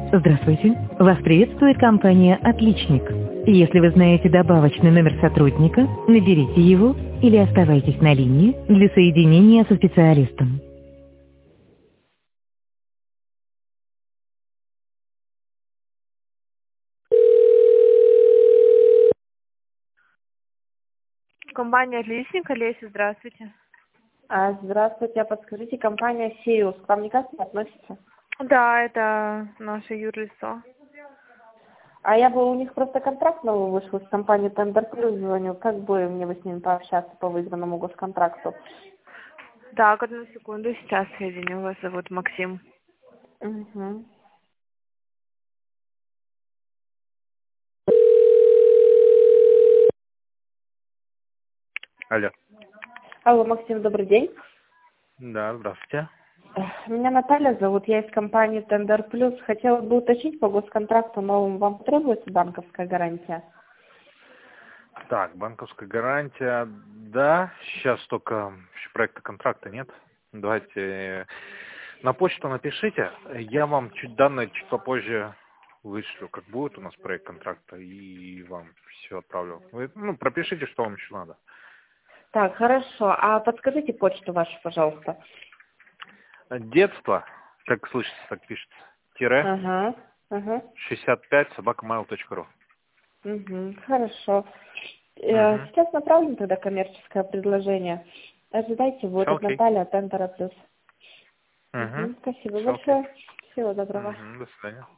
Здравствуйте. Вас приветствует компания «Отличник». Если вы знаете добавочный номер сотрудника, наберите его или оставайтесь на линии для соединения со специалистом. Компания «Отличник», Олеся, здравствуйте. Здравствуйте, подскажите, компания «Сириус» к вам никак не относится? Да, это наше юрлицо. Я бы у них просто контракт новый вышел с компанией «Тендер Плюс», звоню. Как бы мне с ними пообщаться по выигранному госконтракту? Так, одну секунду, сейчас соединю. Вас зовут Максим. Угу. Алло. Алло, Максим, добрый день. Да, здравствуйте. Меня Наталья зовут, я из компании «Тендер Плюс». Хотела бы уточнить по госконтракту новому, вам требуется банковская гарантия? Так, банковская гарантия, да, сейчас только еще проекта контракта нет. Давайте на почту напишите, я вам данные чуть попозже вышлю, как будет у нас проект контракта, и вам все отправлю. Вы, пропишите, что вам еще надо. Так, хорошо. Подскажите почту вашу, пожалуйста. Детство, как слышится, так пишется, тире Ага. 65@mail.ru. Угу, хорошо. Угу. Сейчас направлю тогда коммерческое предложение. Ожидайте, будет Все от окей. Натальи от Тендера Плюс. Угу. Спасибо Все окей. большое. Всего доброго. Угу. До свидания.